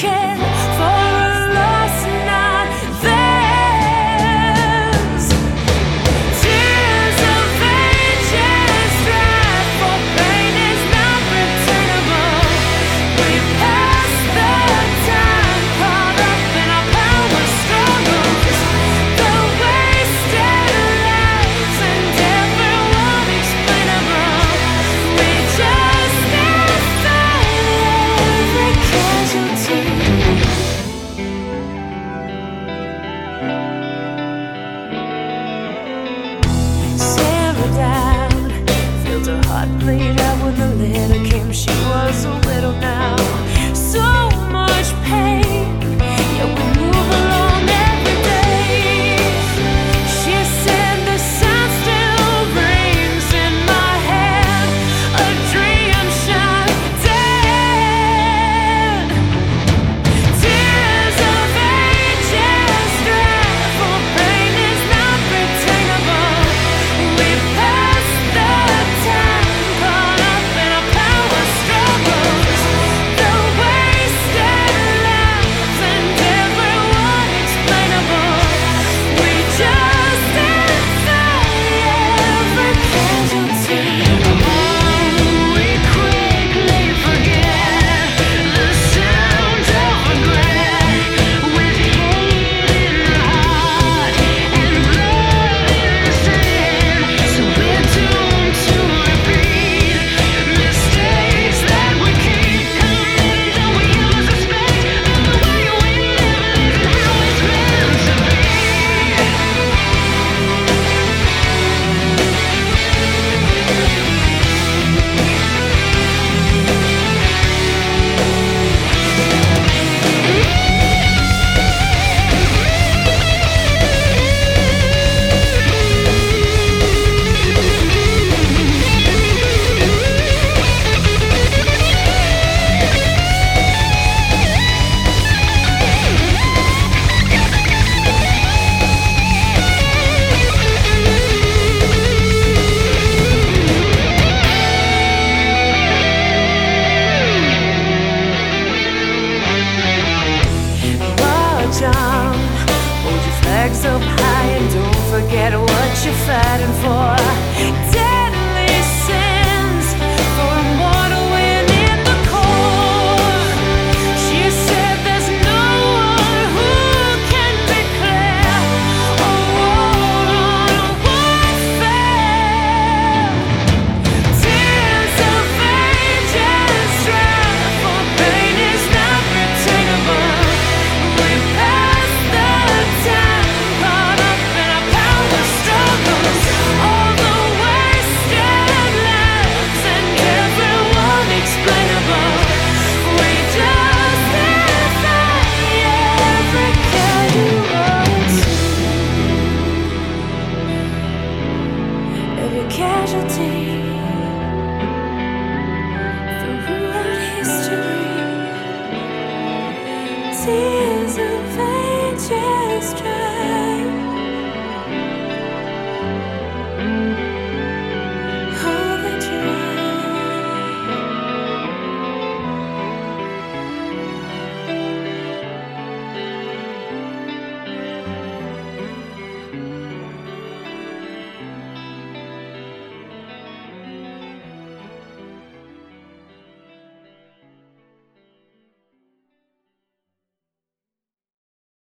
care for a loss not theirs. Tears of ages dried, for pain is not returnable. We pass the time caught up in our power struggles, the wasted lives and every unexplainable. We justify every casualty. Sarah died, felt her heart bleed out when the letter came. She was a widow now, so much pain, yet we move along every day. She said the sound still rings in my head, a dream shot dead. Tears of ages dried, for pain is not retainable. We pass the time caught up in our power struggles, the wasted lives and every unexplainable. We justify every casualty. We quickly forget the sound of regret, with hate in our heart and blood in our sand. So we're doomed to repeat mistakes that we keep committing. Don't we ever suspect that the way we live isn't how it's meant to be? March on, hold your flags up high and don't forget what you're fighting for. Deadly sins for a mortal win in the core. She said there's no one who can declare a war on warfare. Tears of ages dried, for pain is not retainable. We pass the time caught up in our power struggles, all the wasted lives and every unexplainable. We justify every casualty throughout history. Tears of ages dry.